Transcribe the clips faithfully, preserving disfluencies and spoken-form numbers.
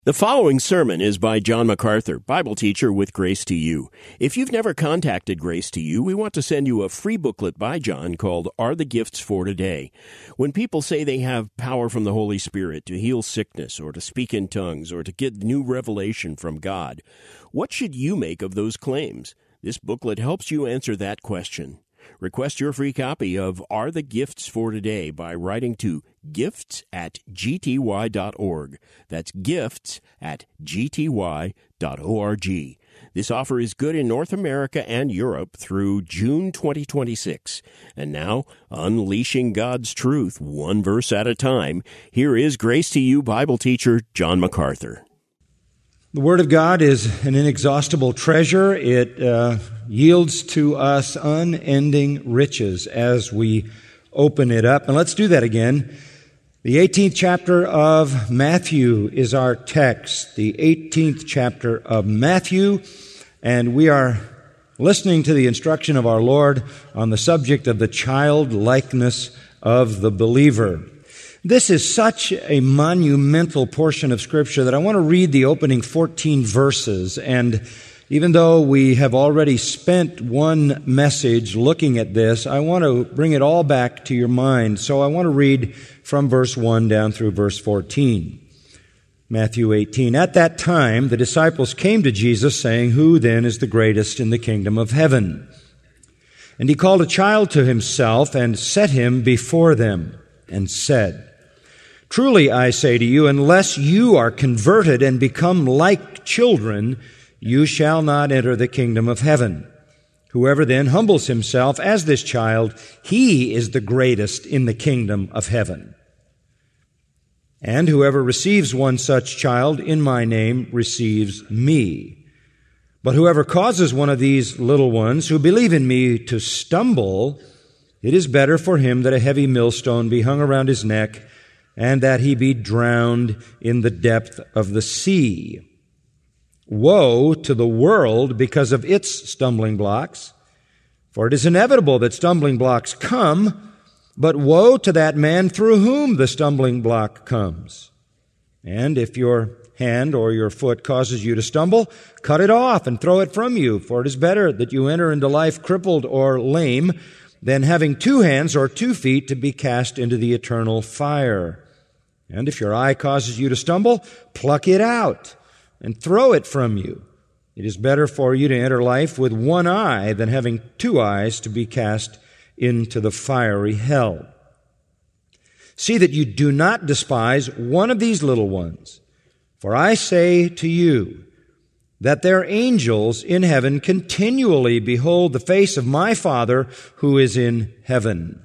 The following sermon is by John MacArthur, Bible teacher with Grace to You. If you've never contacted Grace to You, we want to send you a free booklet by John called Are the Gifts for Today? When people say they have power from the Holy Spirit to heal sickness or to speak in tongues or to get new revelation from God, what should you make of those claims? This booklet helps you answer that question. Request your free copy of Are the Gifts for Today by writing to gifts at g t y dot org. That's gifts at g t y dot org. This offer is good in North America and Europe through June twenty twenty-six. And now, unleashing God's truth one verse at a time, here is Grace to You Bible teacher John MacArthur. The Word of God is an inexhaustible treasure. It uh, yields to us unending riches as we open it up. And let's do that again. The eighteenth chapter of Matthew is our text. The eighteenth chapter of Matthew. And we are listening to the instruction of our Lord on the subject of the childlikeness of the believer. This is such a monumental portion of Scripture that I want to read the opening fourteen verses. And even though we have already spent one message looking at this, I want to bring it all back to your mind. So I want to read from verse one down through verse fourteen. Matthew eighteen. At that time, the disciples came to Jesus, saying, "Who then is the greatest in the kingdom of heaven?" And he called a child to himself and set him before them and said, "Truly I say to you, unless you are converted and become like children, you shall not enter the kingdom of heaven. Whoever then humbles himself as this child, he is the greatest in the kingdom of heaven. And whoever receives one such child in my name receives me. But whoever causes one of these little ones who believe in me to stumble, it is better for him that a heavy millstone be hung around his neck and that he be drowned in the depth of the sea. Woe to the world because of its stumbling blocks, for it is inevitable that stumbling blocks come, but woe to that man through whom the stumbling block comes. And if your hand or your foot causes you to stumble, cut it off and throw it from you, for it is better that you enter into life crippled or lame than having two hands or two feet to be cast into the eternal fire. And if your eye causes you to stumble, pluck it out and throw it from you. It is better for you to enter life with one eye than having two eyes to be cast into the fiery hell. See that you do not despise one of these little ones, for I say to you that their angels in heaven continually behold the face of my Father who is in heaven."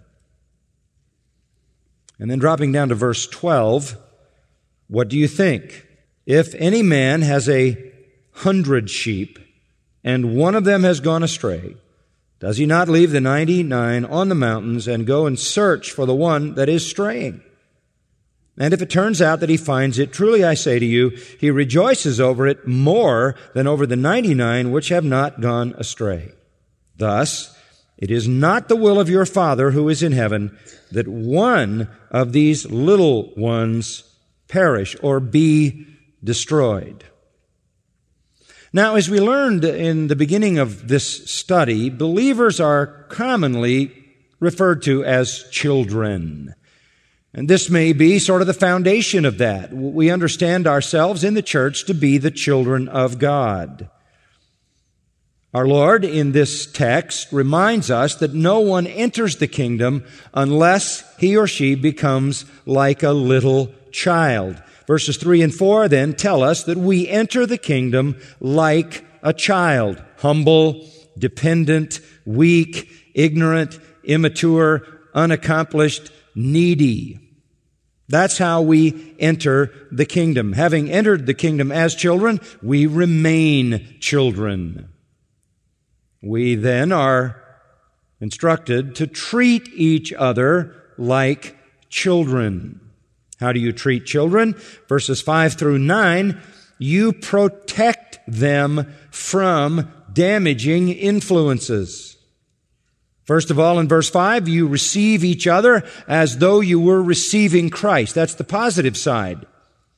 And then dropping down to verse twelve, what do you think? If any man has a hundred sheep, and one of them has gone astray, does he not leave the ninety-nine on the mountains and go and search for the one that is straying? And if it turns out that he finds it, truly I say to you, he rejoices over it more than over the ninety-nine which have not gone astray. Thus, it is not the will of your Father who is in heaven that one of these little ones perish or be destroyed. Now, as we learned in the beginning of this study, believers are commonly referred to as children. And this may be sort of the foundation of that. We understand ourselves in the church to be the children of God. Our Lord, in this text, reminds us that no one enters the kingdom unless he or she becomes like a little child. Verses three and four then tell us that we enter the kingdom like a child, humble, dependent, weak, ignorant, immature, unaccomplished, needy. That's how we enter the kingdom. Having entered the kingdom as children, we remain children. We then are instructed to treat each other like children. How do you treat children? Verses five through nine, you protect them from damaging influences. First of all, in verse five, you receive each other as though you were receiving Christ. That's the positive side.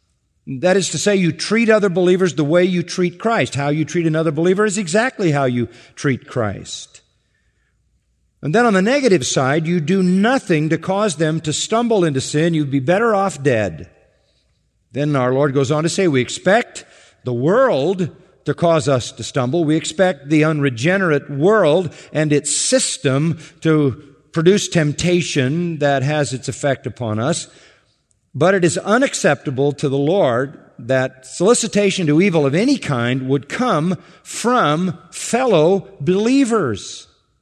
That is to say, you treat other believers the way you treat Christ. How you treat another believer is exactly how you treat Christ. And then on the negative side, you do nothing to cause them to stumble into sin. You'd be better off dead. Then our Lord goes on to say, we expect the world to cause us to stumble. We expect the unregenerate world and its system to produce temptation that has its effect upon us. But it is unacceptable to the Lord that solicitation to evil of any kind would come from fellow believers.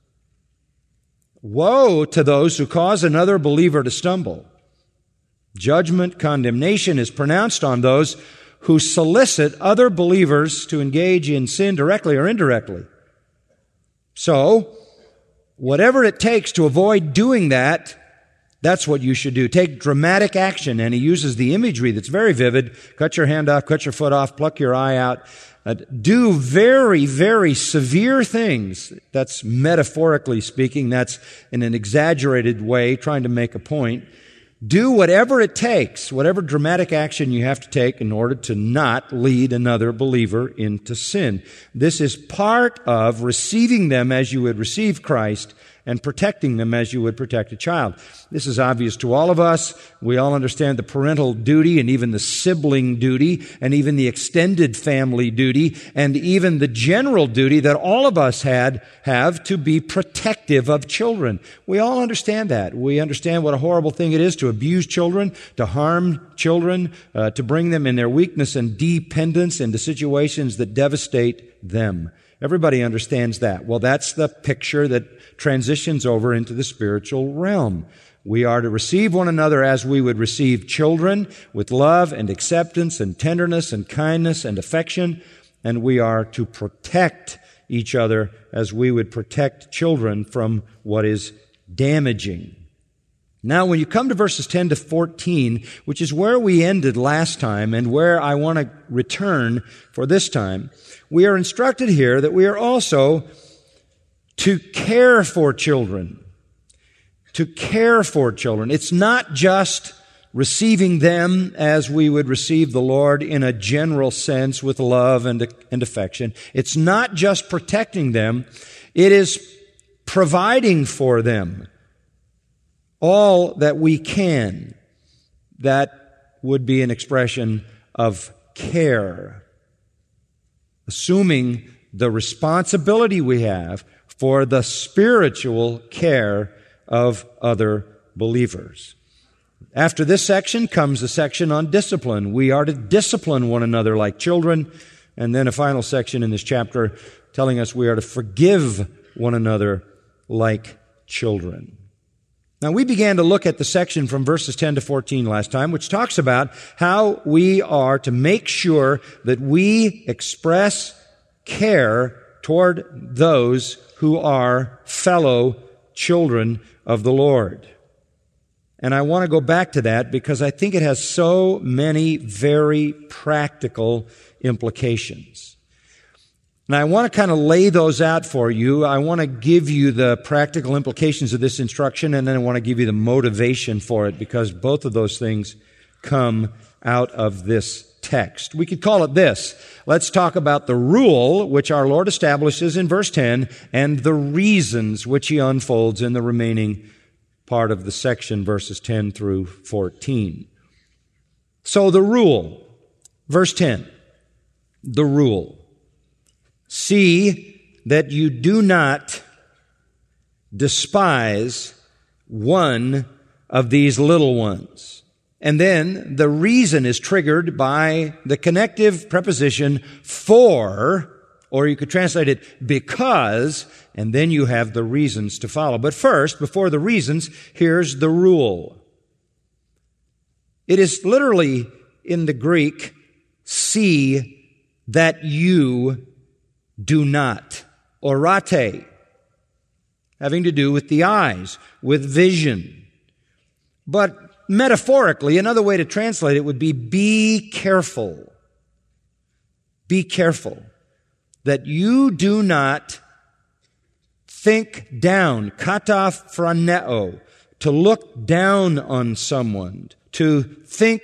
Woe to those who cause another believer to stumble. Judgment, condemnation is pronounced on those who solicit other believers to engage in sin directly or indirectly. So, whatever it takes to avoid doing that, that's what you should do. Take dramatic action. And he uses the imagery that's very vivid. Cut your hand off, cut your foot off, pluck your eye out. Uh, do very, very severe things. That's metaphorically speaking. That's in an exaggerated way, trying to make a point. Do whatever it takes, whatever dramatic action you have to take in order to not lead another believer into sin. This is part of receiving them as you would receive Christ and protecting them as you would protect a child. This is obvious to all of us. We all understand the parental duty and even the sibling duty and even the extended family duty and even the general duty that all of us had have to be protective of children. We all understand that. We understand what a horrible thing it is to abuse children, to harm children, uh, to bring them in their weakness and dependence into situations that devastate them. Everybody understands that. Well, that's the picture that transitions over into the spiritual realm. We are to receive one another as we would receive children, with love and acceptance and tenderness and kindness and affection, and we are to protect each other as we would protect children from what is damaging. Now, when you come to verses ten to fourteen, which is where we ended last time and where I want to return for this time, we are instructed here that we are also to care for children. To care for children. It's not just receiving them as we would receive the Lord in a general sense with love and, and affection. It's not just protecting them. It is providing for them all that we can. That would be an expression of care. Assuming the responsibility we have for the spiritual care of other believers. After this section comes a section on discipline. We are to discipline one another like children. And then a final section in this chapter telling us we are to forgive one another like children. Now, we began to look at the section from verses ten to fourteen last time, which talks about how we are to make sure that we express care toward those who are fellow children of the Lord. And I want to go back to that because I think it has so many very practical implications. And I want to kind of lay those out for you. I want to give you the practical implications of this instruction, and then I want to give you the motivation for it, because both of those things come out of this text. We could call it this. Let's talk about the rule which our Lord establishes in verse ten and the reasons which He unfolds in the remaining part of the section, verses ten through fourteen. So the rule, verse ten, the rule. See that you do not despise one of these little ones. And then the reason is triggered by the connective preposition for, or you could translate it because, and then you have the reasons to follow. But first, before the reasons, here's the rule. It is literally in the Greek, see that you do not, orate, having to do with the eyes, with vision. But metaphorically, another way to translate it would be be careful. Be careful that you do not think down, kata phroneo, to look down on someone, to think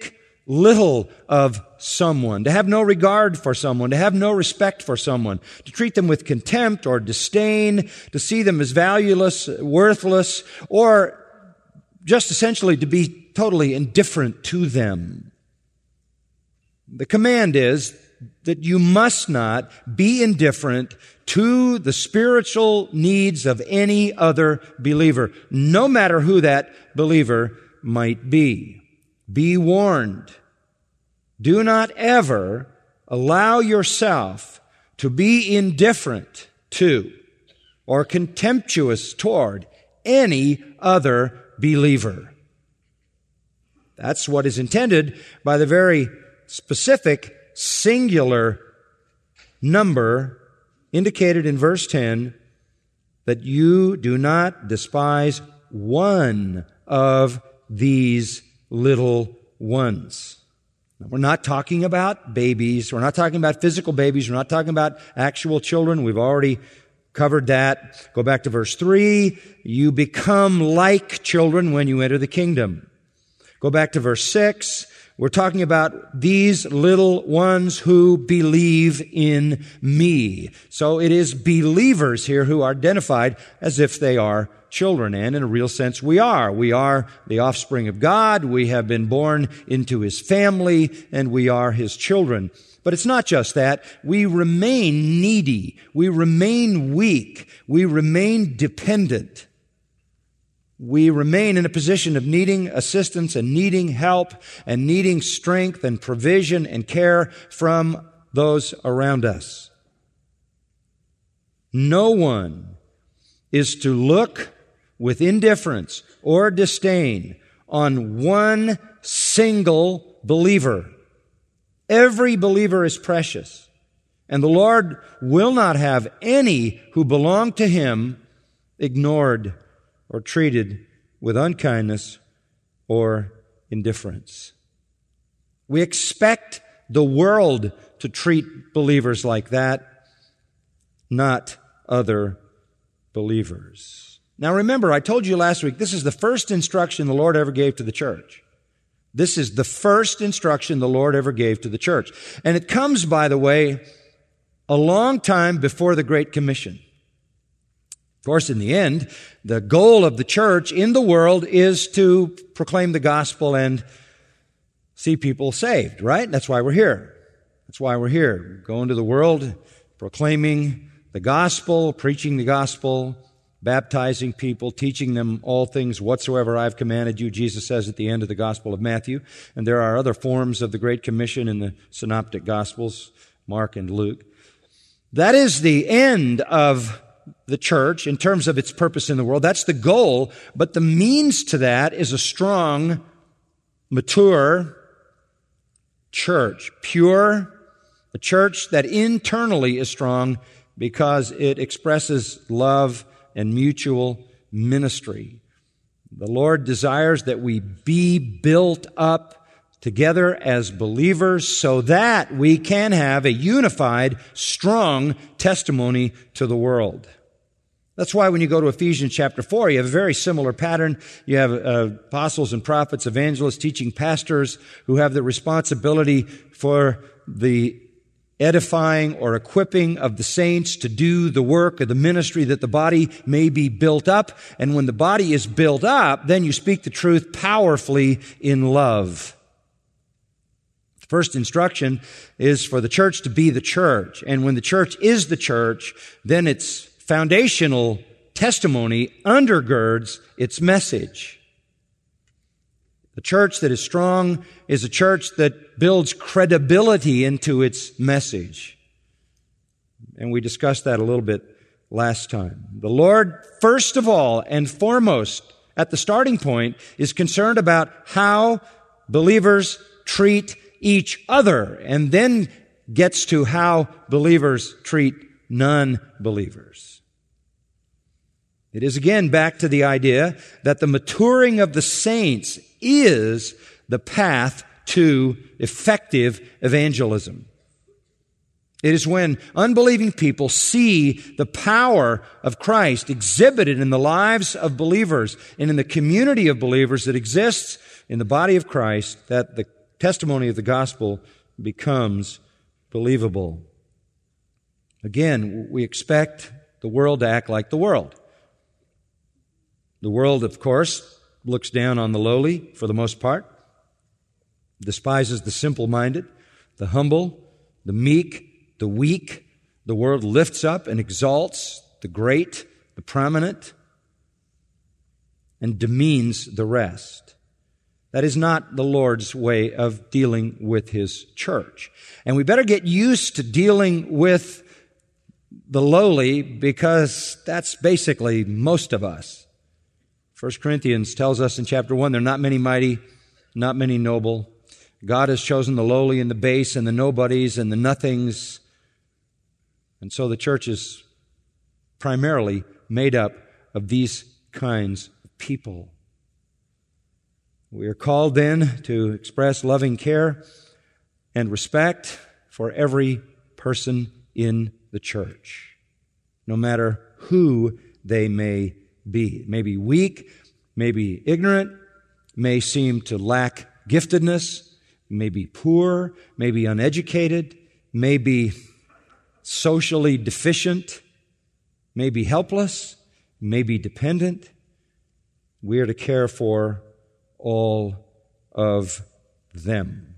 little of someone, to have no regard for someone, to have no respect for someone, to treat them with contempt or disdain, to see them as valueless, worthless, or just essentially to be totally indifferent to them. The command is that you must not be indifferent to the spiritual needs of any other believer, no matter who that believer might be. Be warned. Do not ever allow yourself to be indifferent to or contemptuous toward any other believer. That's what is intended by the very specific singular number indicated in verse ten, that you do not despise one of these little ones. Now, we're not talking about babies. We're not talking about physical babies. We're not talking about actual children. We've already covered that. Go back to verse three. You become like children when you enter the kingdom. Go back to verse six. We're talking about these little ones who believe in me. So it is believers here who are identified as if they are children. And in a real sense, we are. We are the offspring of God. We have been born into His family, and we are His children. But it's not just that. We remain needy. We remain weak. We remain dependent. We remain in a position of needing assistance and needing help and needing strength and provision and care from those around us. No one is to look with indifference or disdain on one single believer. Every believer is precious, and the Lord will not have any who belong to Him ignored or treated with unkindness or indifference. We expect the world to treat believers like that, not other believers. Now remember, I told you last week, this is the first instruction the Lord ever gave to the church. This is the first instruction the Lord ever gave to the church. And it comes, by the way, a long time before the Great Commission. Of course, in the end, the goal of the church in the world is to proclaim the gospel and see people saved, right? That's why we're here. That's why we're here. Go into the world, proclaiming the gospel, preaching the gospel, baptizing people, teaching them all things whatsoever I've commanded you, Jesus says at the end of the Gospel of Matthew. And there are other forms of the Great Commission in the Synoptic Gospels, Mark and Luke. That is the end of the church in terms of its purpose in the world. That's the goal, but the means to that is a strong, mature church, pure, a church that internally is strong because it expresses love and mutual ministry. The Lord desires that we be built up together as believers so that we can have a unified, strong testimony to the world. That's why when you go to Ephesians chapter four, you have a very similar pattern. You have uh, apostles and prophets, evangelists, teaching pastors who have the responsibility for the edifying or equipping of the saints to do the work of the ministry that the body may be built up. And when the body is built up, then you speak the truth powerfully in love. The first instruction is for the church to be the church. And when the church is the church, then its foundational testimony undergirds its message. The church that is strong is a church that builds credibility into its message. And we discussed that a little bit last time. The Lord, first of all and foremost, at the starting point, is concerned about how believers treat each other, and then gets to how believers treat non-believers. It is again back to the idea that the maturing of the saints is the path to effective evangelism. It is when unbelieving people see the power of Christ exhibited in the lives of believers and in the community of believers that exists in the body of Christ that the testimony of the gospel becomes believable. Again, we expect the world to act like the world. The world, of course, looks down on the lowly for the most part, despises the simple-minded, the humble, the meek, the weak. The world lifts up and exalts the great, the prominent, and demeans the rest. That is not the Lord's way of dealing with His church. And we better get used to dealing with the lowly, because that's basically most of us. First Corinthians tells us in chapter one, there are not many mighty, not many noble. God has chosen the lowly and the base and the nobodies and the nothings. And so the church is primarily made up of these kinds of people. We are called then to express loving care and respect for every person in the church, no matter who they may be. It may be weak, may be ignorant, may seem to lack giftedness, may be poor, may be uneducated, may be socially deficient, may be helpless, may be dependent. We are to care for all of them.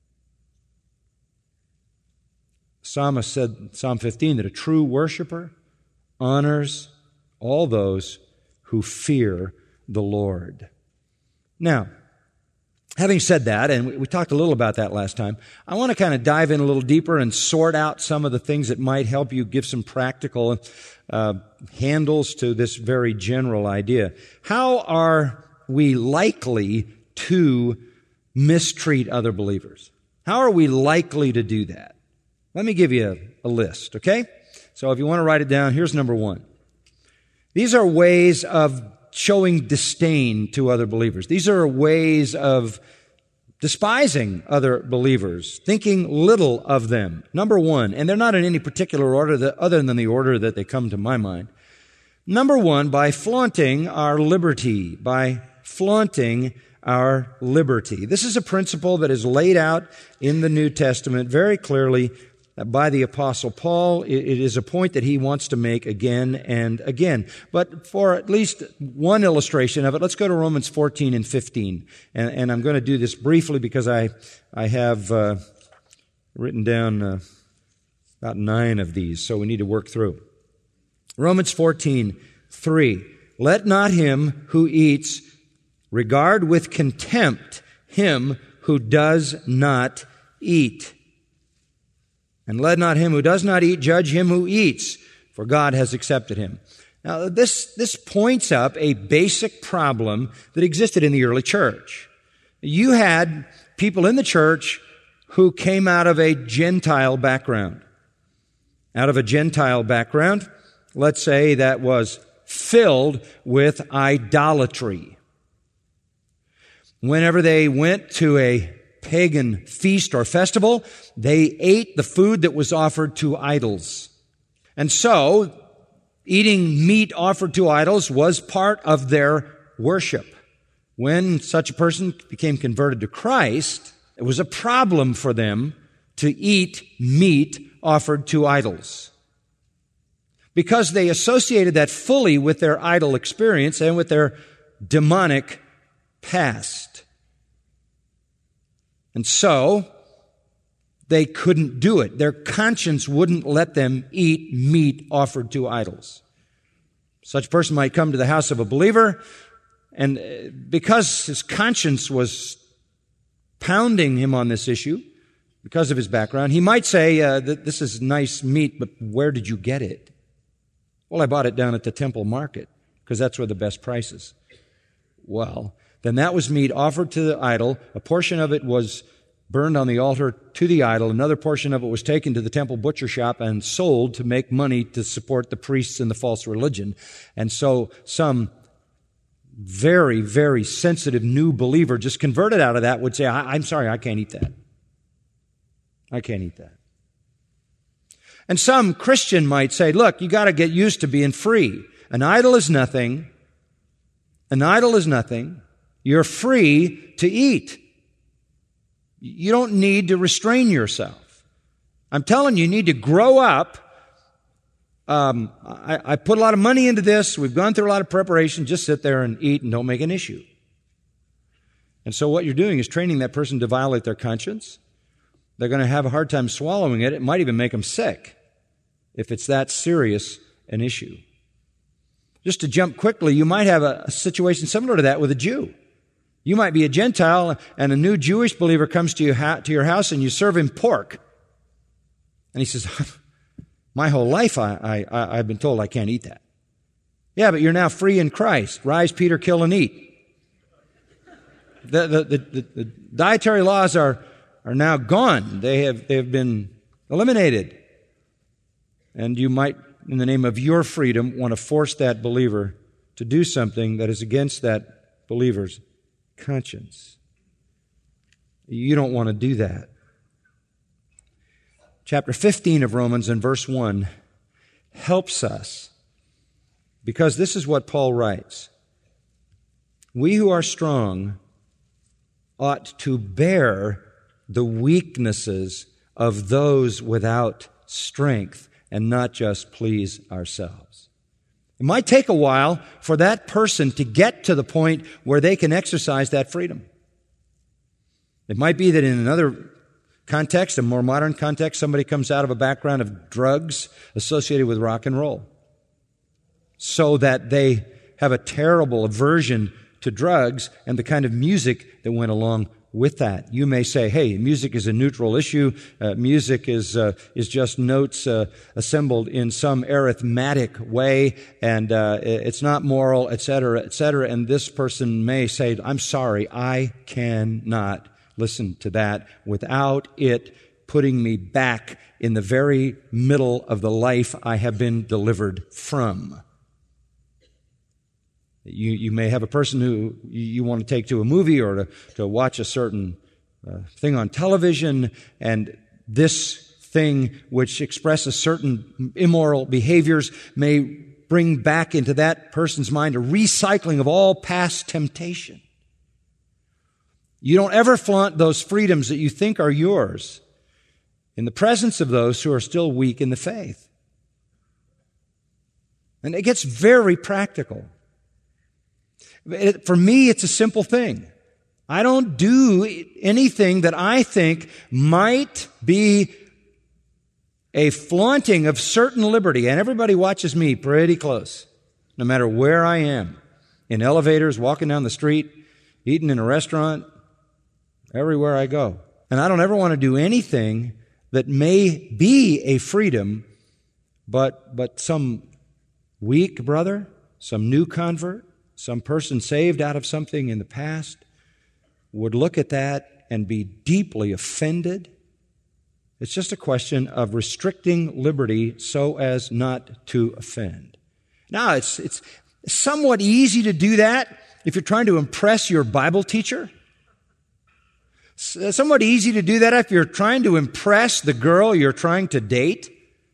Psalmist said, Psalm fifteen, that a true worshiper honors all those who fear the Lord. Now, having said that, and we, we talked a little about that last time, I want to kind of dive in a little deeper and sort out some of the things that might help you give some practical uh, handles to this very general idea. How are we likely to mistreat other believers? How are we likely to do that? Let me give you a, a list, okay? So if you want to write it down, here's number one. These are ways of showing disdain to other believers. These are ways of despising other believers, thinking little of them. Number one, and they're not in any particular order that, other than the order that they come to my mind. Number one, by flaunting our liberty, by flaunting our liberty. This is a principle that is laid out in the New Testament very clearly by the Apostle Paul. It is a point that he wants to make again and again. But for at least one illustration of it, let's go to Romans fourteen and fifteen. And, and I'm going to do this briefly because I, I have uh, written down uh, about nine of these, so we need to work through. Romans fourteen, three. Let not him who eats regard with contempt him who does not eat. And let not him who does not eat judge him who eats, for God has accepted him. Now, this, this points up a basic problem that existed in the early church. You had people in the church who came out of a Gentile background. Out of a Gentile background, let's say that was filled with idolatry. Whenever they went to a pagan feast or festival, they ate the food that was offered to idols. And so, eating meat offered to idols was part of their worship. When such a person became converted to Christ, it was a problem for them to eat meat offered to idols, because they associated that fully with their idol experience and with their demonic past. And so, they couldn't do it. Their conscience wouldn't let them eat meat offered to idols. Such a person might come to the house of a believer, and because his conscience was pounding him on this issue, because of his background, he might say, uh, this is nice meat, but where did you get it? Well, I bought it down at the temple market, because that's where the best price is. Well, then that was meat offered to the idol. A portion of it was burned on the altar to the idol. Another portion of it was taken to the temple butcher shop and sold to make money to support the priests in the false religion. And so some very, very sensitive new believer just converted out of that would say, I- I'm sorry, I can't eat that. I can't eat that. And some Christian might say, look, you got to get used to being free. An idol is nothing. An idol is nothing. You're free to eat. You don't need to restrain yourself. I'm telling you, you need to grow up. Um, I, I put a lot of money into this. We've gone through a lot of preparation. Just sit there and eat and don't make an issue. And so what you're doing is training that person to violate their conscience. They're going to have a hard time swallowing it. It might even make them sick if it's that serious an issue. Just to jump quickly, you might have a, a situation similar to that with a Jew. You might be a Gentile and a new Jewish believer comes to, you ha- to your house and you serve him pork. And he says, my whole life I, I, I've been told I can't eat that. Yeah, but you're now free in Christ. Rise, Peter, kill, and eat. The, the, the, the, the dietary laws are, are now gone. They have, they have been eliminated. And you might, in the name of your freedom, want to force that believer to do something that is against that believer's conscience. You don't want to do that. Chapter fifteen of Romans and verse one helps us because this is what Paul writes. We who are strong ought to bear the weaknesses of those without strength and not just please ourselves. It might take a while for that person to get to the point where they can exercise that freedom. It might be that in another context, a more modern context, somebody comes out of a background of drugs associated with rock and roll, so that they have a terrible aversion to drugs and the kind of music that went along with that. You may say, hey, music is a neutral issue. Uh, music is uh, is just notes uh, assembled in some arithmetic way, and uh, it's not moral, et cetera, et cetera. And this person may say, I'm sorry, I cannot listen to that without it putting me back in the very middle of the life I have been delivered from. You, you may have a person who you want to take to a movie or to, to watch a certain uh, thing on television, and this thing which expresses certain immoral behaviors may bring back into that person's mind a recycling of all past temptation. You don't ever flaunt those freedoms that you think are yours in the presence of those who are still weak in the faith. And it gets very practical. It, for me, it's a simple thing. I don't do anything that I think might be a flaunting of certain liberty. And everybody watches me pretty close, no matter where I am. In elevators, walking down the street, eating in a restaurant, everywhere I go. And I don't ever want to do anything that may be a freedom, but, but some weak brother, some new convert, some person saved out of something in the past would look at that and be deeply offended. It's just a question of restricting liberty so as not to offend. Now, it's, it's somewhat easy to do that if you're trying to impress your Bible teacher. It's somewhat easy to do that if you're trying to impress the girl you're trying to date.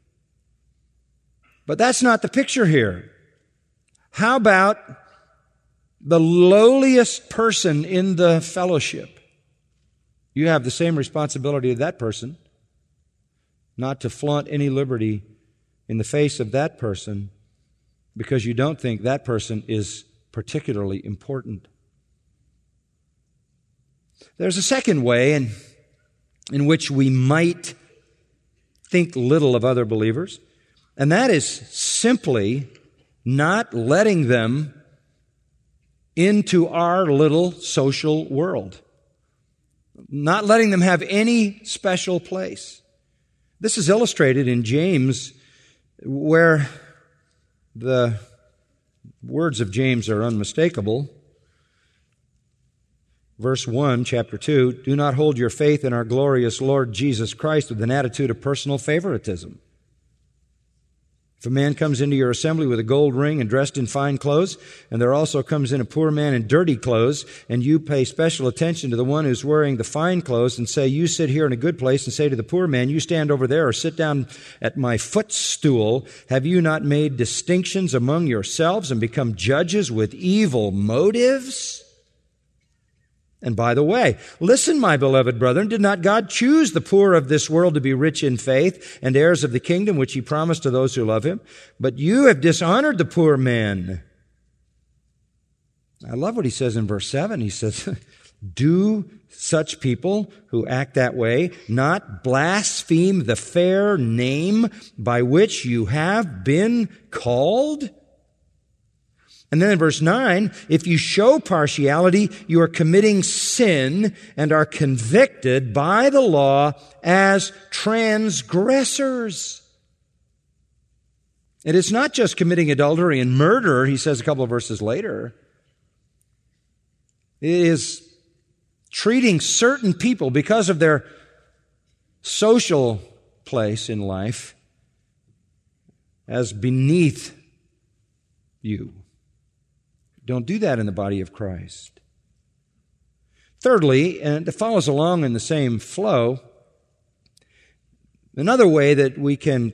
But that's not the picture here. How about the lowliest person in the fellowship? You have the same responsibility of that person, not to flaunt any liberty in the face of that person because you don't think that person is particularly important. There's a second way in, in which we might think little of other believers, and that is simply not letting them into our little social world. Not letting them have any special place. This is illustrated in James, where the words of James are unmistakable. Verse one, chapter two, do not hold your faith in our glorious Lord Jesus Christ with an attitude of personal favoritism. If a man comes into your assembly with a gold ring and dressed in fine clothes, and there also comes in a poor man in dirty clothes, and you pay special attention to the one who's wearing the fine clothes and say, you sit here in a good place, and say to the poor man, you stand over there or sit down at my footstool, have you not made distinctions among yourselves and become judges with evil motives? And by the way, listen, my beloved brethren, did not God choose the poor of this world to be rich in faith and heirs of the kingdom which he promised to those who love him? But you have dishonored the poor man. I love what he says in verse seven. He says, do such people who act that way not blaspheme the fair name by which you have been called? And then in verse nine, if you show partiality, you are committing sin and are convicted by the law as transgressors. And it's not just committing adultery and murder, he says a couple of verses later. It is treating certain people because of their social place in life as beneath you. Don't do that in the body of Christ. Thirdly, and it follows along in the same flow, another way that we can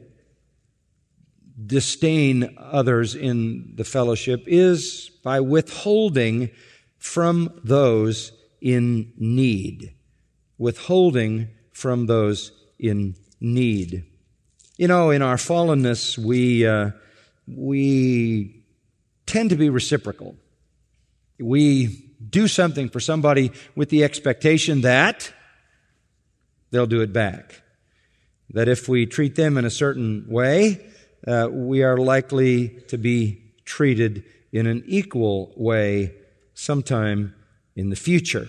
disdain others in the fellowship is by withholding from those in need. Withholding from those in need. You know, in our fallenness, we uh, we tend to be reciprocal. We do something for somebody with the expectation that they'll do it back. That if we treat them in a certain way, uh, we are likely to be treated in an equal way sometime in the future.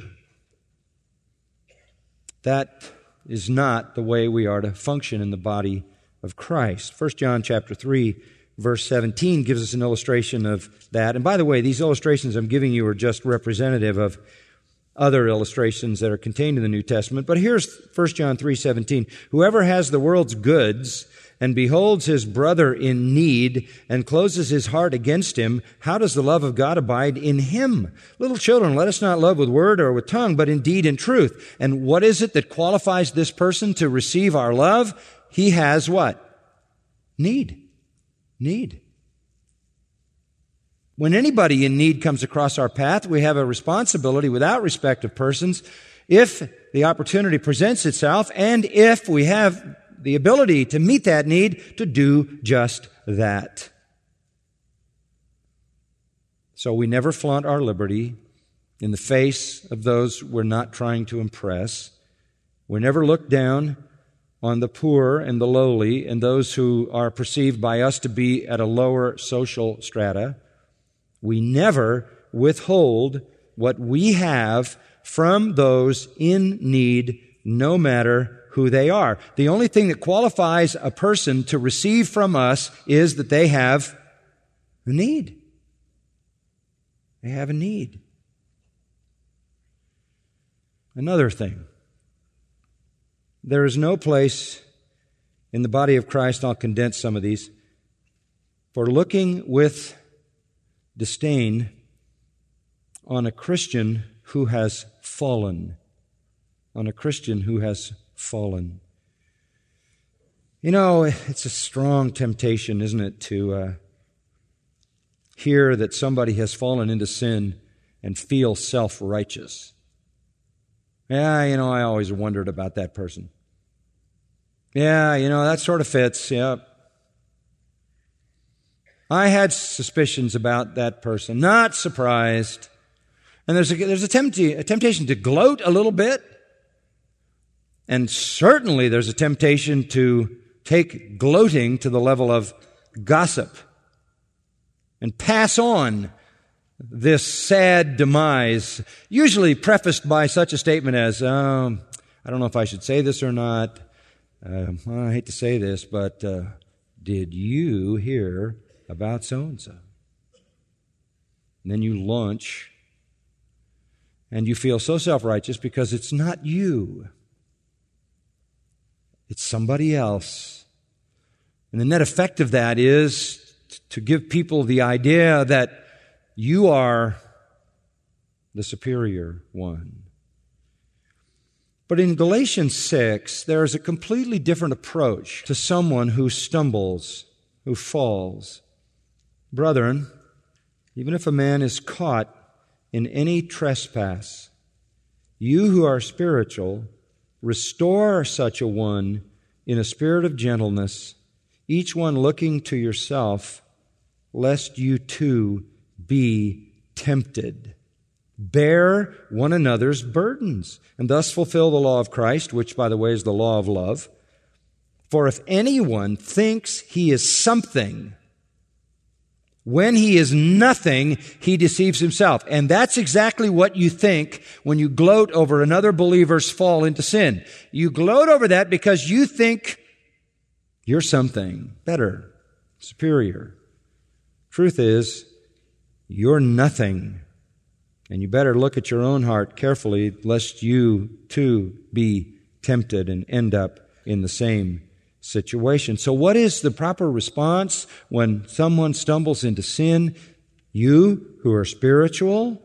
That is not the way we are to function in the body of Christ. First John chapter three, verse seventeen gives us an illustration of that. And by the way, these illustrations I'm giving you are just representative of other illustrations that are contained in the New Testament. But here's First John three seventeen. Whoever has the world's goods and beholds his brother in need and closes his heart against him, how does the love of God abide in him? Little children, let us not love with word or with tongue, but in deed and truth. And what is it that qualifies this person to receive our love? He has what? Need. Need. When anybody in need comes across our path, we have a responsibility without respect of persons, if the opportunity presents itself, and if we have the ability to meet that need, to do just that. So we never flaunt our liberty in the face of those we're not trying to impress. We never look down on the poor and the lowly and those who are perceived by us to be at a lower social strata. We never withhold what we have from those in need, no matter who they are. The only thing that qualifies a person to receive from us is that they have a need. They have a need. Another thing. There is no place in the body of Christ, I'll condense some of these, for looking with disdain on a Christian who has fallen. On a Christian who has fallen. You know, it's a strong temptation, isn't it, to uh, hear that somebody has fallen into sin and feel self-righteous. Yeah, you know, I always wondered about that person. Yeah, you know, that sort of fits, yeah. I had suspicions about that person, not surprised. And there's a, there's a, tempt- a temptation to gloat a little bit. And certainly there's a temptation to take gloating to the level of gossip and pass on this sad demise, usually prefaced by such a statement as, um, I don't know if I should say this or not. Uh, well, I hate to say this, but uh, did you hear about so-and-so? And then you launch, and you feel so self-righteous because it's not you. It's somebody else. And the net effect of that is to give people the idea that you are the superior one. But in Galatians six, there is a completely different approach to someone who stumbles, who falls. Brethren, even if a man is caught in any trespass, You who are spiritual, restore such a one in a spirit of gentleness, each one looking to yourself, lest you too be tempted. Bear one another's burdens, and thus fulfill the law of Christ, which, by the way, is the law of love. For if anyone thinks he is something, when he is nothing, he deceives himself. And that's exactly what you think when you gloat over another believer's fall into sin. You gloat over that because you think you're something better, superior. Truth is, you're nothing. And you better look at your own heart carefully, lest you too be tempted and end up in the same situation. So what is the proper response when someone stumbles into sin? You who are spiritual,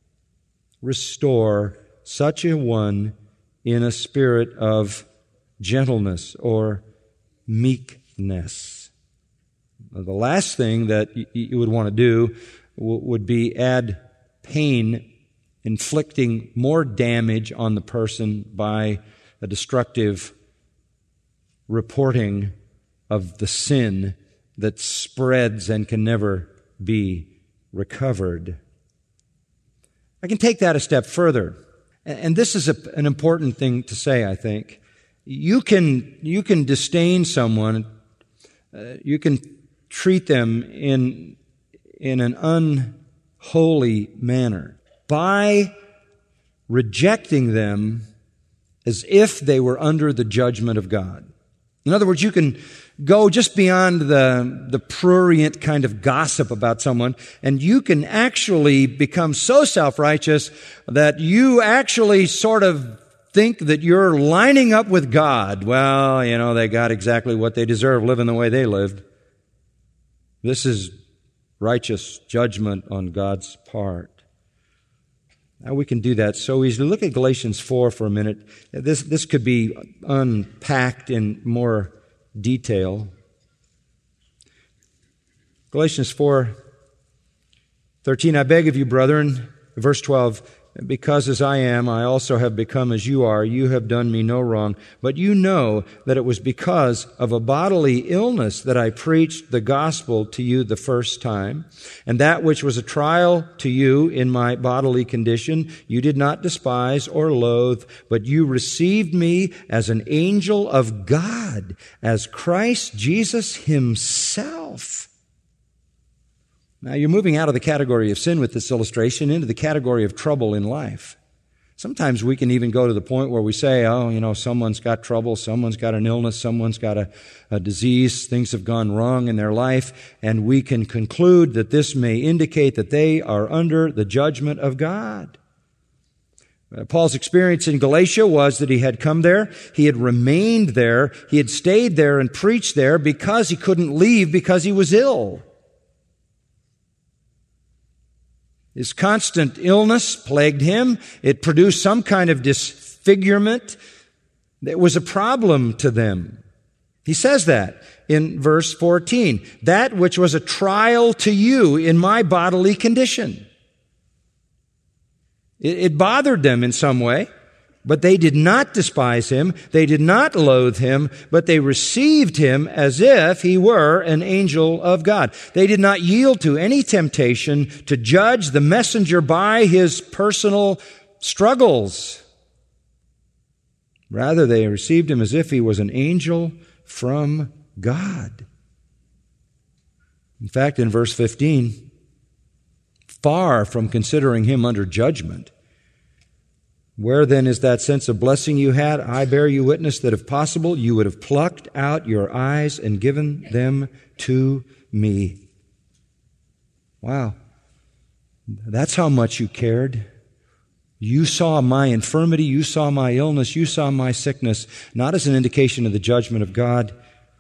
restore such a one in a spirit of gentleness or meekness. The last thing that you would want to do would be add pain, inflicting more damage on the person by a destructive reporting of the sin that spreads and can never be recovered. I can take that a step further. And this is a, an important thing to say, I think. You can, you can disdain someone, uh, you can treat them in, in an unholy manner by rejecting them as if they were under the judgment of God. In other words, you can go just beyond the, the prurient kind of gossip about someone, and you can actually become so self-righteous that you actually sort of think that you're lining up with God. Well, you know, they got exactly what they deserve, living the way they lived. This is righteous judgment on God's part. Now we can do that so easily. Look at Galatians four for a minute. This, this could be unpacked in more detail. Galatians four thirteen, I beg of you, brethren, verse twelve, because as I am, I also have become as you are. You have done me no wrong. But you know that it was because of a bodily illness that I preached the gospel to you the first time. And that which was a trial to you in my bodily condition, you did not despise or loathe, but you received me as an angel of God, as Christ Jesus himself. Now, you're moving out of the category of sin with this illustration into the category of trouble in life. Sometimes we can even go to the point where we say, oh, you know, someone's got trouble, someone's got an illness, someone's got a, a disease, things have gone wrong in their life, and we can conclude that this may indicate that they are under the judgment of God. Uh, Paul's experience in Galatia was that he had come there, he had remained there, he had stayed there and preached there because he couldn't leave because he was ill. His constant illness plagued him. It produced some kind of disfigurement. It was a problem to them. He says that in verse fourteen. That which was a trial to you in my bodily condition. It, it bothered them in some way, but they did not despise him. They did not loathe him, but they received him as if he were an angel of God. They did not yield to any temptation to judge the messenger by his personal struggles. Rather, they received him as if he was an angel from God. In fact, in verse fifteen, far from considering him under judgment, where then is that sense of blessing you had? I bear you witness that if possible, you would have plucked out your eyes and given them to me. Wow. That's how much you cared. You saw my infirmity, you saw my illness, you saw my sickness, not as an indication of the judgment of God,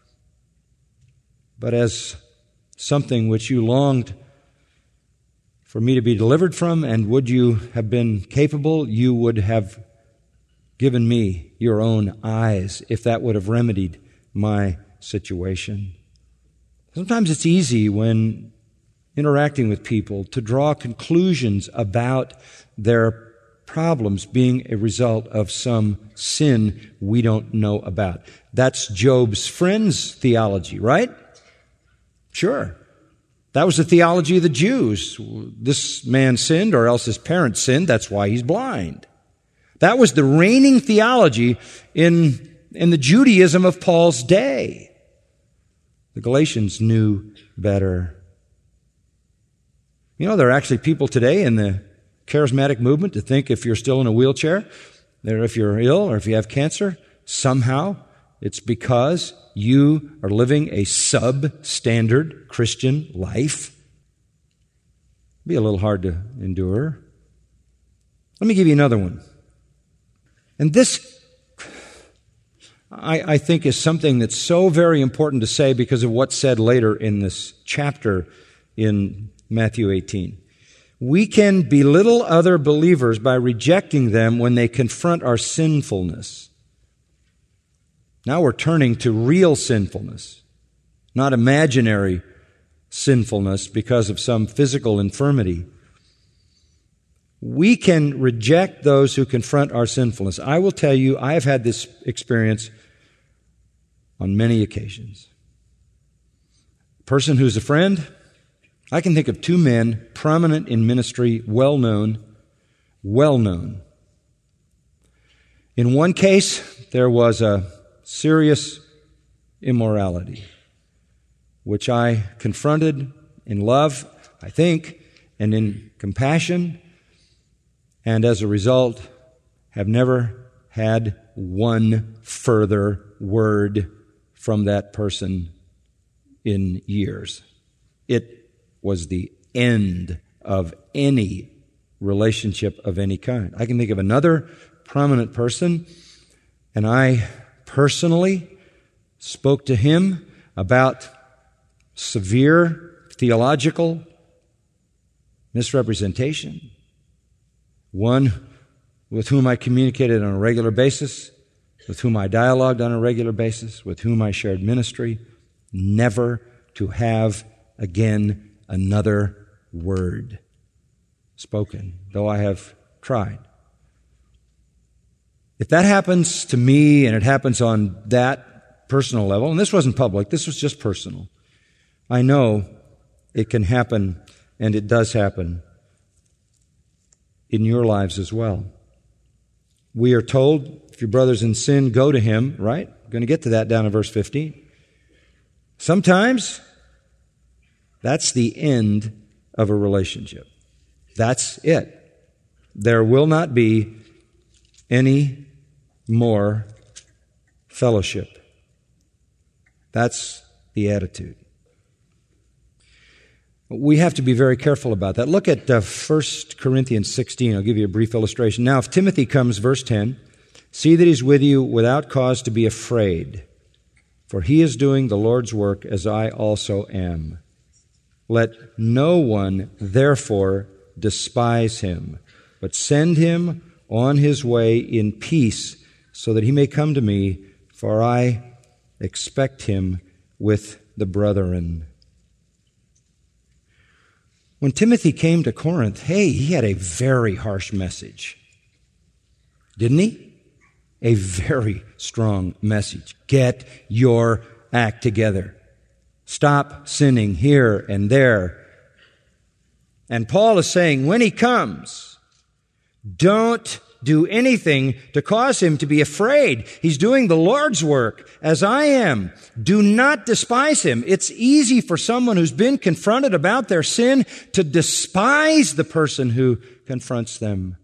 but as something which you longed for me to be delivered from, and would you have been capable, you would have given me your own eyes if that would have remedied my situation. Sometimes it's easy when interacting with people to draw conclusions about their problems being a result of some sin we don't know about. That's Job's friends' theology, right? Sure. That was the theology of the Jews. This man sinned, or else his parents sinned. That's why he's blind. That was the reigning theology in, in the Judaism of Paul's day. The Galatians knew better. You know, there are actually people today in the charismatic movement to think if you're still in a wheelchair, or if you're ill, or if you have cancer, somehow it's because you are living a substandard Christian life. It'd be a little hard to endure. Let me give you another one. And this, I, I think, is something that's so very important to say because of what's said later in this chapter in Matthew eighteen. We can belittle other believers by rejecting them when they confront our sinfulness. Now we're turning to real sinfulness, not imaginary sinfulness because of some physical infirmity. We can reject those who confront our sinfulness. I will tell you, I have had this experience on many occasions. A person who's a friend, I can think of two men, prominent in ministry, well-known, well-known. In one case, there was a serious immorality, which I confronted in love, I think, and in compassion, and as a result, have never had one further word from that person in years. It was the end of any relationship of any kind. I can think of another prominent person, and I personally spoke to him about severe theological misrepresentation, one with whom I communicated on a regular basis, with whom I dialogued on a regular basis, with whom I shared ministry, never to have again another word spoken, though I have tried. If that happens to me and it happens on that personal level, and this wasn't public, this was just personal, I know it can happen, and it does happen in your lives as well. We are told, if your brother's in sin, go to him, right? We're going to get to that down in verse fifteen. Sometimes that's the end of a relationship. That's it. There will not be any more fellowship. That's the attitude. We have to be very careful about that. Look at uh, First Corinthians sixteen. I'll give you a brief illustration. Now, if Timothy comes, verse ten, see that he's with you without cause to be afraid, for he is doing the Lord's work as I also am. Let no one, therefore, despise him, but send him on his way in peace, so that he may come to me, for I expect him with the brethren. When Timothy came to Corinth, hey, he had a very harsh message. Didn't he? A very strong message. Get your act together. Stop sinning here and there. And Paul is saying, when he comes, don't do anything to cause him to be afraid. He's doing the Lord's work, as I am. Do not despise him. It's easy for someone who's been confronted about their sin to despise the person who confronts them,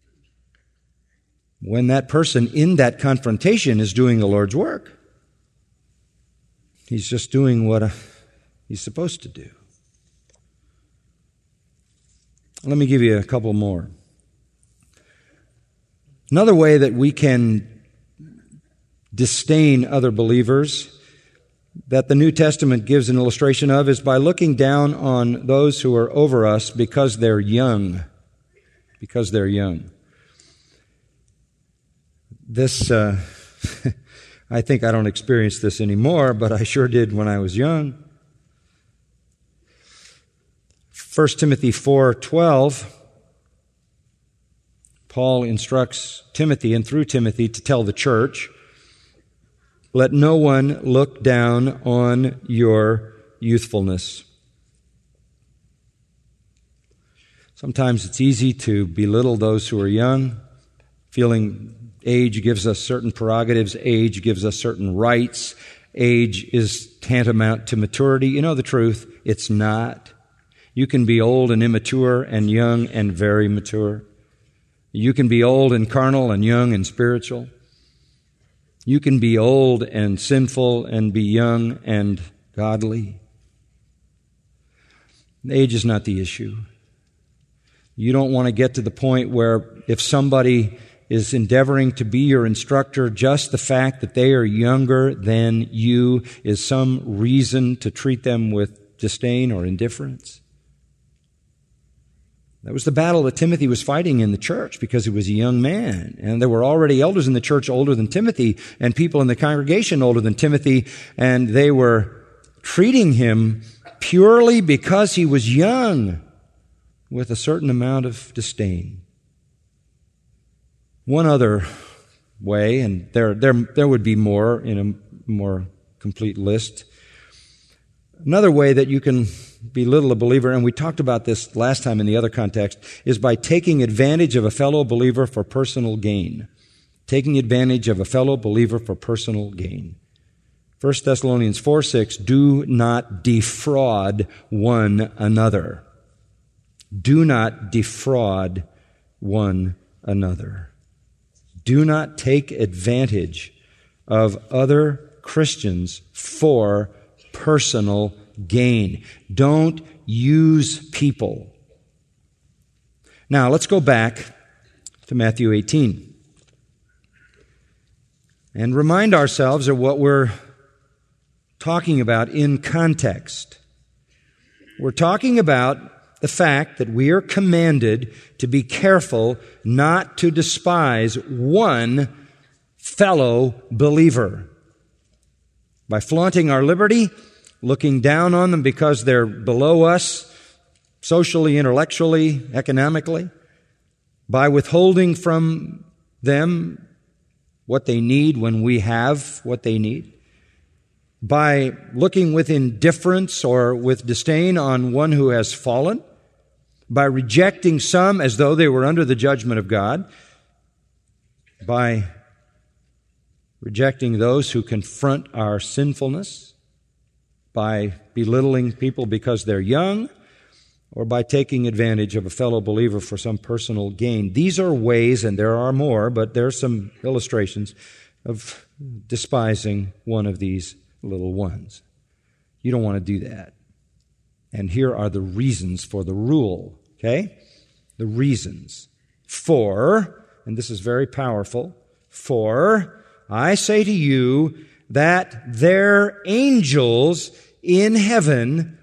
when that person in that confrontation is doing the Lord's work. He's just doing what he's supposed to do. Let me give you a couple more. Another way that we can disdain other believers that the New Testament gives an illustration of is by looking down on those who are over us because they're young. Because they're young. This, uh, I think I don't experience this anymore, but I sure did when I was young. First Timothy four twelve, Paul instructs Timothy, and through Timothy, to tell the church, let no one look down on your youthfulness. Sometimes it's easy to belittle those who are young, feeling age gives us certain prerogatives, age gives us certain rights, age is tantamount to maturity. You know the truth, it's not. You can be old and immature and young and very mature. You can be old and carnal and young and spiritual. You can be old and sinful and be young and godly. Age is not the issue. You don't want to get to the point where if somebody is endeavoring to be your instructor, just the fact that they are younger than you is some reason to treat them with disdain or indifference. That was the battle that Timothy was fighting in the church because he was a young man. And there were already elders in the church older than Timothy and people in the congregation older than Timothy, and they were treating him purely because he was young with a certain amount of disdain. One other way, and there, there, there would be more in a more complete list. Another way that you can belittle a believer, and we talked about this last time in the other context, is by taking advantage of a fellow believer for personal gain. Taking advantage of a fellow believer for personal gain. First Thessalonians four six, do not defraud one another. Do not defraud one another. Do not take advantage of other Christians for personal gain. Don't use people. Now, let's go back to Matthew eighteen and remind ourselves of what we're talking about in context. We're talking about the fact that we are commanded to be careful not to despise one fellow believer. By flaunting our liberty, looking down on them because they're below us, socially, intellectually, economically, by withholding from them what they need when we have what they need, by looking with indifference or with disdain on one who has fallen, by rejecting some as though they were under the judgment of God, by rejecting those who confront our sinfulness, by belittling people because they're young, or by taking advantage of a fellow believer for some personal gain. These are ways, and there are more, but there are some illustrations of despising one of these little ones. You don't want to do that. And here are the reasons for the rule, okay? The reasons. For, and this is very powerful, for I say to you that their angels in heaven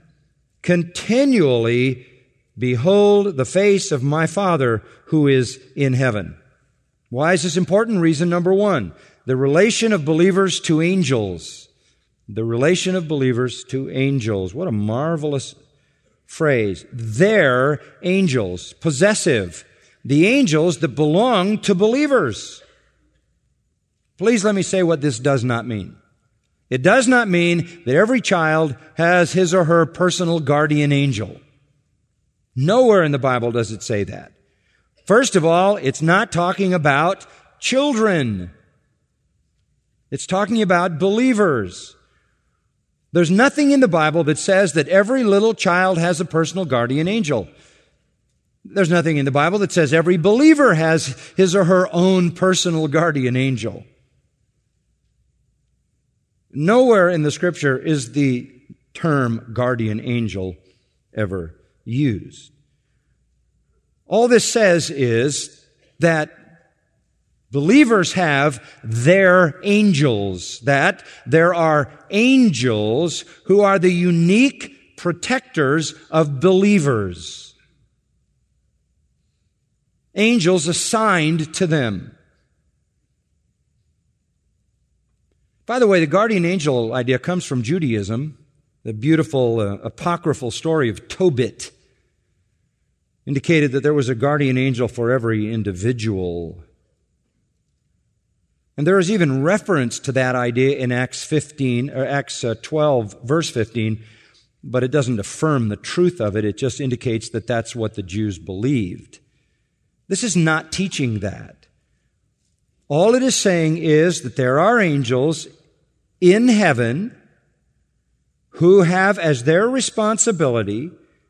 continually behold the face of my Father who is in heaven. Why is this important? Reason number one, the relation of believers to angels. The relation of believers to angels. What a marvelous phrase. Their angels, possessive. The angels that belong to believers. Please let me say what this does not mean. It does not mean that every child has his or her personal guardian angel. Nowhere in the Bible does it say that. First of all, it's not talking about children. It's talking about believers. There's nothing in the Bible that says that every little child has a personal guardian angel. There's nothing in the Bible that says every believer has his or her own personal guardian angel. Nowhere in the Scripture is the term guardian angel ever used. All this says is that believers have their angels, that there are angels who are the unique protectors of believers. Angels assigned to them. By the way, the guardian angel idea comes from Judaism, the beautiful uh, apocryphal story of Tobit. indicated that there was a guardian angel for every individual. And there is even reference to that idea in Acts fifteen, or Acts twelve, verse fifteen, but it doesn't affirm the truth of it. It just indicates that that's what the Jews believed. This is not teaching that. All it is saying is that there are angels in heaven who have as their responsibility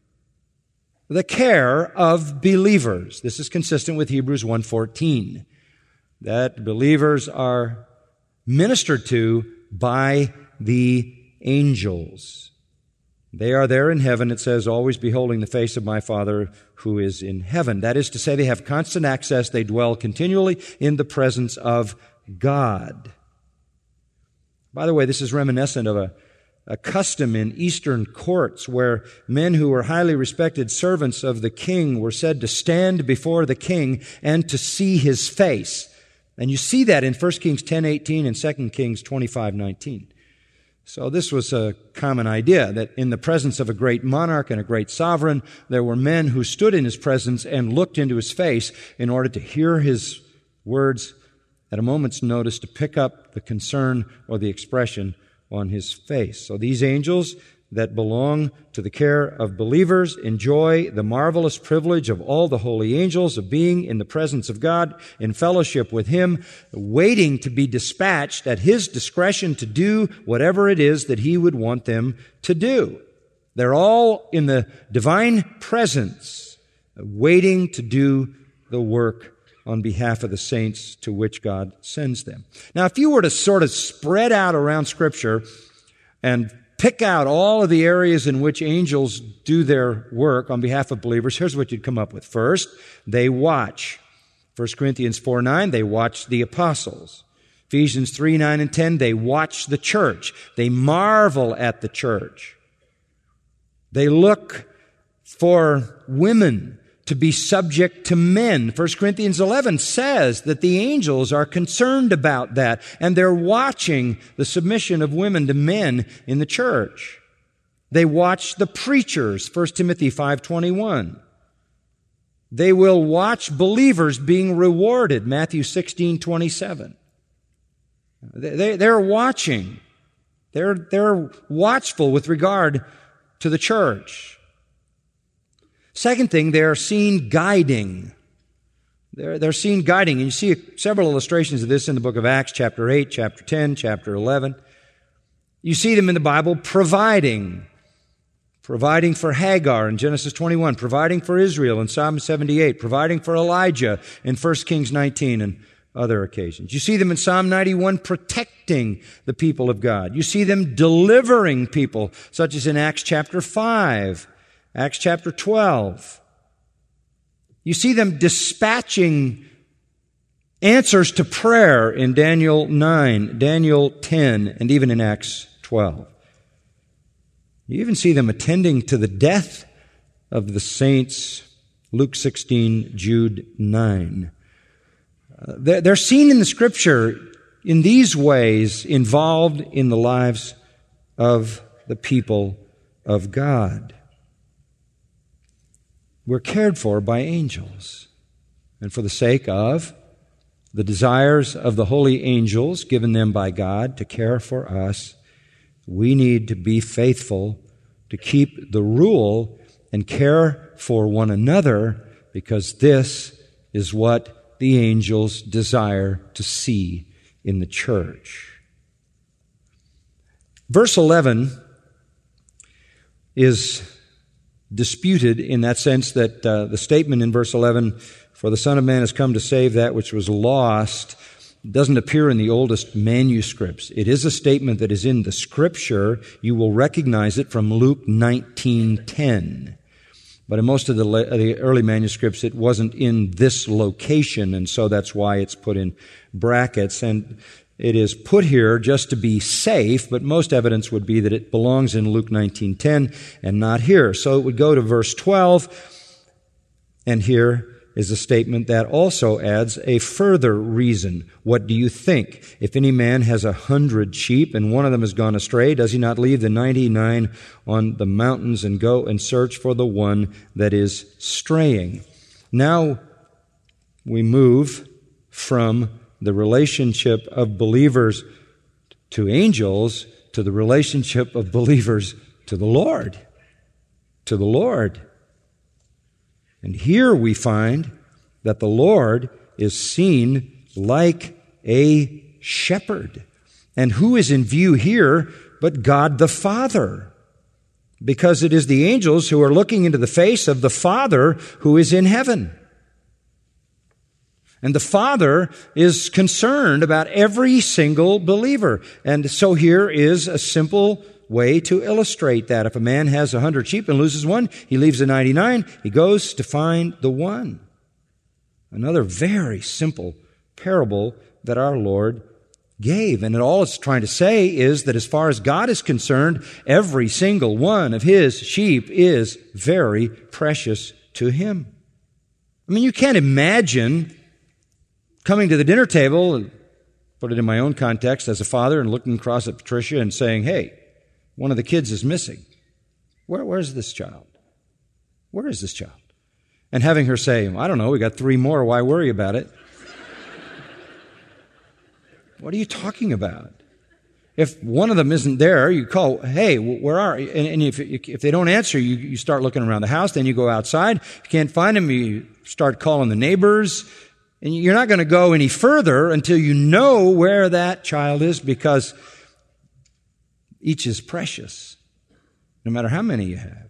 the care of believers. This is consistent with Hebrews one fourteen, that believers are ministered to by the angels. They are there in heaven, it says, always beholding the face of my Father who is in heaven. That is to say, they have constant access. They dwell continually in the presence of God. By the way, this is reminiscent of a, a custom in Eastern courts where men who were highly respected servants of the king were said to stand before the king and to see his face. And you see that in First Kings ten eighteen and Second Kings twenty-five nineteen. So this was a common idea, that in the presence of a great monarch and a great sovereign, there were men who stood in his presence and looked into his face in order to hear his words at a moment's notice, to pick up the concern or the expression on his face. So these angels that belong to the care of believers enjoy the marvelous privilege of all the holy angels of being in the presence of God, in fellowship with Him, waiting to be dispatched at His discretion to do whatever it is that He would want them to do. They're all in the divine presence, waiting to do the work on behalf of the saints to which God sends them. Now, if you were to sort of spread out around Scripture and pick out all of the areas in which angels do their work on behalf of believers, here's what you'd come up with. First, they watch. First Corinthians four nine, they watch the apostles. Ephesians three nine and ten, they watch the church. They marvel at the church. They look for women to be subject to men. First Corinthians eleven says that the angels are concerned about that, and they're watching the submission of women to men in the church. They watch the preachers. First Timothy five twenty-one. They will watch believers being rewarded. Matthew sixteen twenty-seven. They, they're watching. They're, they're watchful with regard to the church. Second thing, they're seen guiding. They're, they're seen guiding. And you see several illustrations of this in the book of Acts, chapter eight, chapter ten, chapter eleven. You see them in the Bible providing. Providing for Hagar in Genesis twenty-one. Providing for Israel in Psalm seventy-eight. Providing for Elijah in First Kings nineteen and other occasions. You see them in Psalm ninety-one protecting the people of God. You see them delivering people, such as in Acts chapter five. Acts chapter twelve. You see them dispatching answers to prayer in Daniel nine, Daniel ten, and even in Acts twelve. You even see them attending to the death of the saints, Luke sixteen, Jude nine. Uh, they're, they're seen in the Scripture in these ways, involved in the lives of the people of God. We're cared for by angels. And for the sake of the desires of the holy angels given them by God to care for us, we need to be faithful to keep the rule and care for one another, because this is what the angels desire to see in the church. Verse eleven is disputed in that sense that uh, the statement in verse eleven, for the Son of Man has come to save that which was lost, doesn't appear in the oldest manuscripts. It is a statement that is in the Scripture. You will recognize it from Luke nineteen ten. But in most of the, la- the early manuscripts, it wasn't in this location, and so that's why it's put in brackets. And it is put here just to be safe, but most evidence would be that it belongs in Luke nineteen ten and not here. So it would go to verse twelve, and here is a statement that also adds a further reason. What do you think? If any man has a hundred sheep and one of them has gone astray, does he not leave the ninety-nine on the mountains and go and search for the one that is straying? Now we move from the relationship of believers to angels to the relationship of believers to the Lord. To the Lord. And here we find that the Lord is seen like a shepherd. And who is in view here but God the Father? Because it is the angels who are looking into the face of the Father who is in heaven. And the Father is concerned about every single believer. And so here is a simple way to illustrate that. If a man has a hundred sheep and loses one, he leaves the ninety-nine, he goes to find the one. Another very simple parable that our Lord gave. And all it's trying to say is that as far as God is concerned, every single one of His sheep is very precious to Him. I mean, you can't imagine coming to the dinner table, and put it in my own context as a father, and looking across at Patricia and saying, hey, one of the kids is missing. Where, where's this child? Where is this child? And having her say, I don't know, we got three more, why worry about it? What are you talking about? If one of them isn't there, you call, hey, where are you? And, and if, if they don't answer, you, you start looking around the house, then you go outside. If you can't find them, you start calling the neighbors. And you're not going to go any further until you know where that child is, because each is precious, no matter how many you have.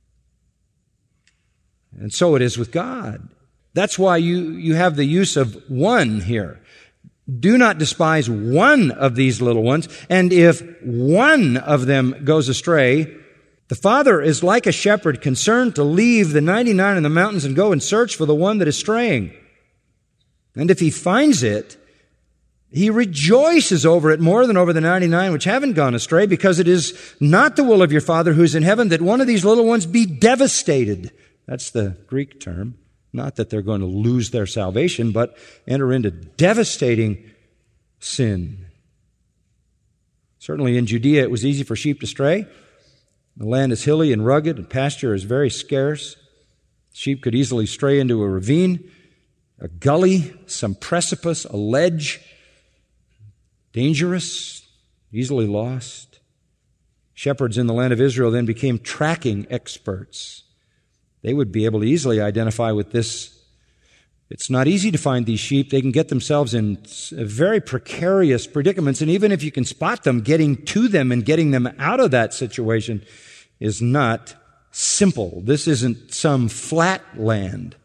And so it is with God. That's why you, you have the use of one here. Do not despise one of these little ones. And if one of them goes astray, the Father is like a shepherd concerned to leave the ninety-nine in the mountains and go and search for the one that is straying. And if He finds it, He rejoices over it more than over the ninety-nine which haven't gone astray, because it is not the will of your Father who's in heaven that one of these little ones be devastated. That's the Greek term. Not that they're going to lose their salvation, but enter into devastating sin. Certainly in Judea it was easy for sheep to stray. The land is hilly and rugged, and pasture is very scarce. Sheep could easily stray into a ravine, a gully, some precipice, a ledge. Dangerous, easily lost. Shepherds in the land of Israel then became tracking experts. They would be able to easily identify with this. It's not easy to find these sheep. They can get themselves in very precarious predicaments, and even if you can spot them, getting to them and getting them out of that situation is not simple. This isn't some flat land.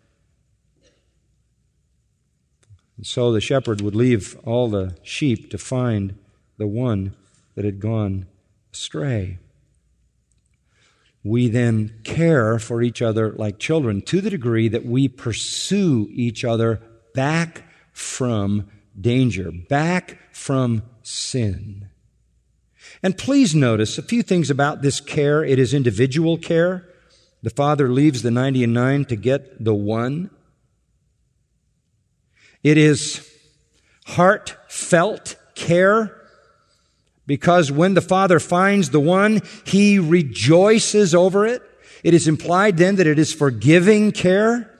And so the shepherd would leave all the sheep to find the one that had gone astray. We then care for each other like children to the degree that we pursue each other back from danger, back from sin. And please notice a few things about this care. It is individual care. The Father leaves the ninety-nine to get the one. It is heartfelt care, because when the Father finds the one, He rejoices over it. It is implied then that it is forgiving care.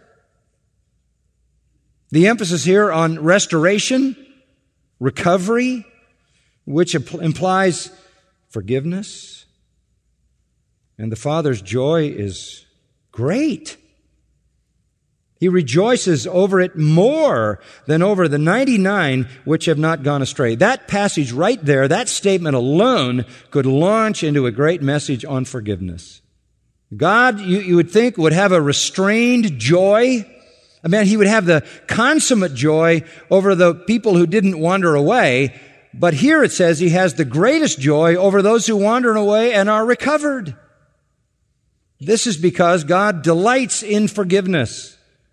The emphasis here on restoration, recovery, which implies forgiveness. And the Father's joy is great. He rejoices over it more than over the ninety-nine which have not gone astray. That passage right there, that statement alone, could launch into a great message on forgiveness. God, you, you would think, would have a restrained joy. I mean, He would have the consummate joy over the people who didn't wander away. But here it says He has the greatest joy over those who wander away and are recovered. This is because God delights in forgiveness.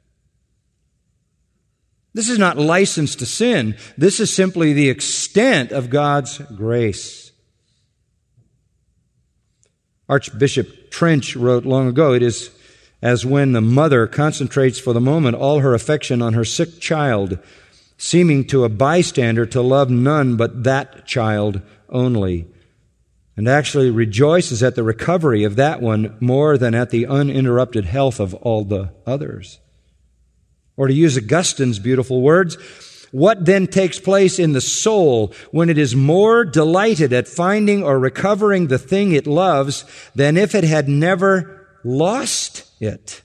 This is not license to sin. This is simply the extent of God's grace. Archbishop Trench wrote long ago, it is as when the mother concentrates for the moment all her affection on her sick child, seeming to a bystander to love none but that child only, and actually rejoices at the recovery of that one more than at the uninterrupted health of all the others. Or to use Augustine's beautiful words, what then takes place in the soul when it is more delighted at finding or recovering the thing it loves than if it had never lost it?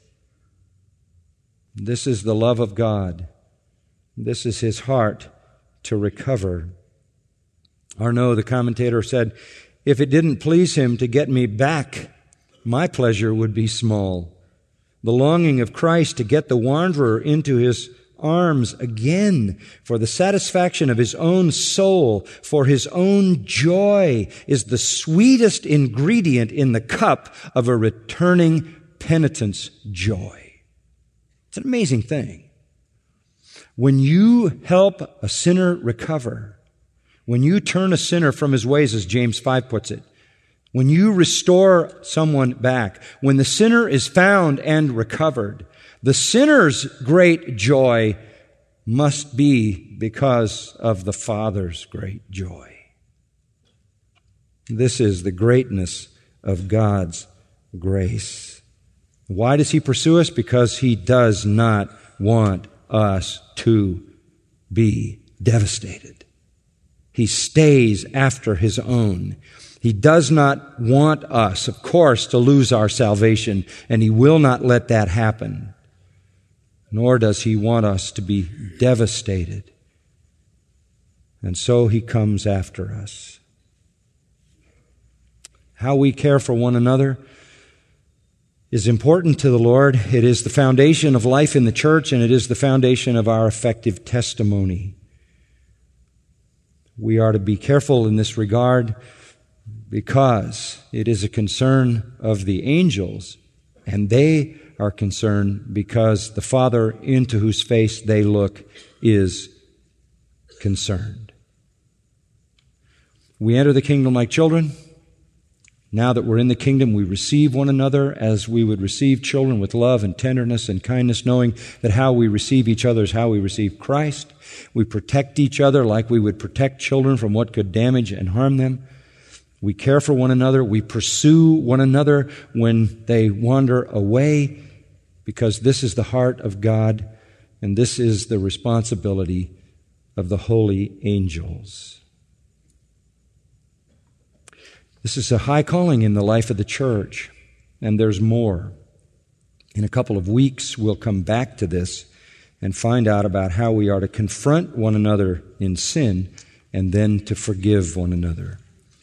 This is the love of God. This is His heart to recover. Arnaud, the commentator, said, "If it didn't please Him to get me back, my pleasure would be small. The longing of Christ to get the wanderer into His arms again for the satisfaction of his own soul, for his own joy, is the sweetest ingredient in the cup of a returning penitent's joy." It's an amazing thing. When you help a sinner recover, when you turn a sinner from his ways, as James five puts it, when you restore someone back, when the sinner is found and recovered, the sinner's great joy must be because of the Father's great joy. This is the greatness of God's grace. Why does He pursue us? Because He does not want us to be devastated. He stays after His own. He does not want us, of course, to lose our salvation, and He will not let that happen. Nor does He want us to be devastated. And so He comes after us. How we care for one another is important to the Lord. It is the foundation of life in the church, and it is the foundation of our effective testimony. We are to be careful in this regard because it is a concern of the angels, and they are concerned because the Father into whose face they look is concerned. We enter the kingdom like children. Now that we're in the kingdom, we receive one another as we would receive children, with love and tenderness and kindness, knowing that how we receive each other is how we receive Christ. We protect each other like we would protect children from what could damage and harm them. We care for one another. We pursue one another when they wander away, because this is the heart of God, and this is the responsibility of the holy angels. This is a high calling in the life of the church, and there's more. In a couple of weeks, we'll come back to this and find out about how we are to confront one another in sin and then to forgive one another.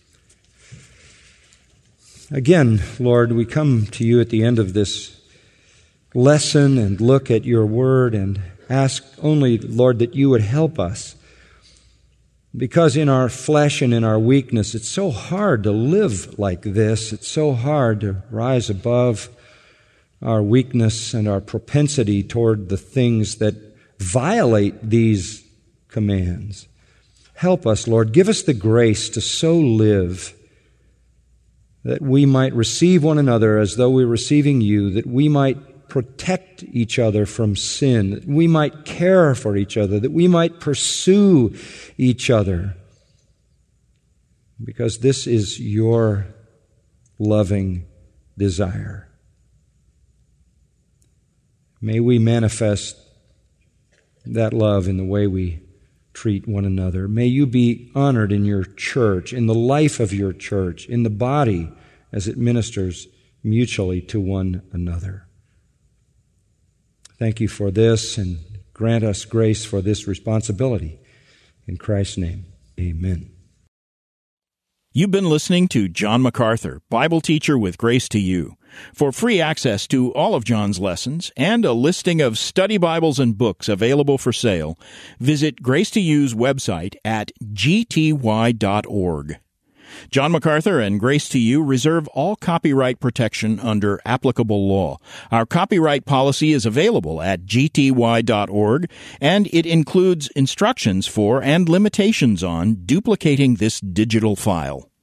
Again, Lord, we come to You at the end of this lesson and look at Your word and ask only, Lord, that You would help us. Because in our flesh and in our weakness, it's so hard to live like this. It's so hard to rise above our weakness and our propensity toward the things that violate these commands. Help us, Lord. Give us the grace to so live that we might receive one another as though we're receiving You, that we might protect each other from sin, that we might care for each other, that we might pursue each other, because this is Your loving desire. May we manifest that love in the way we treat one another. May You be honored in Your church, in the life of Your church, in the body as it ministers mutually to one another. Thank You for this, and grant us grace for this responsibility. In Christ's name, amen. You've been listening to John MacArthur, Bible teacher with Grace to You. For free access to all of John's lessons and a listing of study Bibles and books available for sale, visit Grace to You's website at g t y dot org. John MacArthur and Grace to You reserve all copyright protection under applicable law. Our copyright policy is available at g t y dot org, and it includes instructions for and limitations on duplicating this digital file.